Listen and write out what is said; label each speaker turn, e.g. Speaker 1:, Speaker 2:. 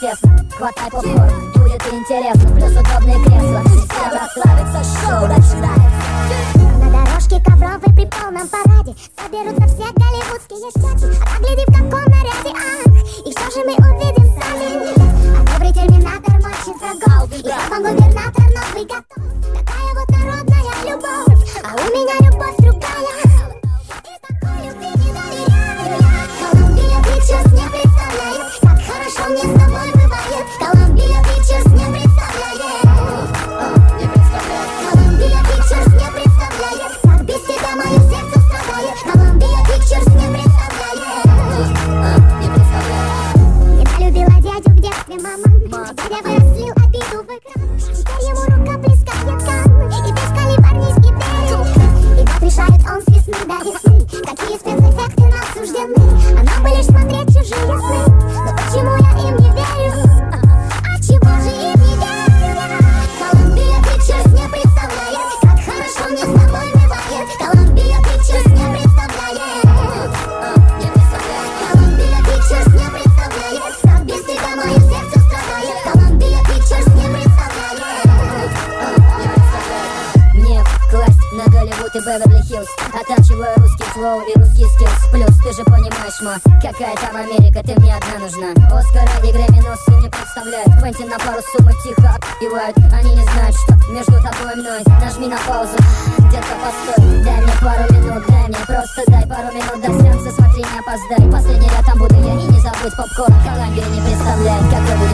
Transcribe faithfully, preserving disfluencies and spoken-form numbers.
Speaker 1: тесно. Хватай попкорн, будет интересно. Плюс удобные кресла, всем расслабиться. Шоу начинается.
Speaker 2: На дорожке ковровой при полном параде соберутся все голливудские щеки. А погляди, в каком наряде, ах, и что же мы увидим сами? А добрый терминатор мочится гол, и вам губернатор новый готов. Такая вот народная любовь, а у меня любовь другая. И такой любви не доверяю я. Columbia Pictures не представляет, как хорошо мне с тобой бывает. Columbia Pictures не представляет,
Speaker 1: Не представляю.
Speaker 2: Columbia Pictures не представляет, как без тебя мое сердце страдает. Columbia Pictures не представляет.
Speaker 1: Не представляю.
Speaker 2: Я любила дядю в детстве, мама. Дядя вырослил обиду в экран. Теперь ему рука плескает кан. И без калифорнийский берег. И вот решает он с весны до весны, какие спецэффекты нам суждены. А нам бы лишь смотреть чужие сны. Но почему я им не верю? А чего же им не верю я? Columbia Pictures не представляет, как хорошо мне с тобой бывает. Columbia Pictures не представляет.
Speaker 1: Не представляю.
Speaker 2: Columbia Pictures не представляет, как без тебя мое сердце страдает. Columbia Pictures не представляет.
Speaker 1: Не представляю. Мне класть на Голливуд и Беверли-Хиллз, оттачиваю русский флоу и русский скиллс. Плюс ты же понимаешь, ма, какая там Америка, ты мне одна нужна. Оскар и Грэмми носы не представляют. Квентин на пару суммы тихо охуевают. Они не знают, что между тобой и мной. Нажми на паузу, детка, постой. Дай мне пару минут, дай мне просто дай пару минут до сеанса, смотри, не опоздай. Последний ряд там буду я, и не забудь попкорн. Колумбия не представляет, как я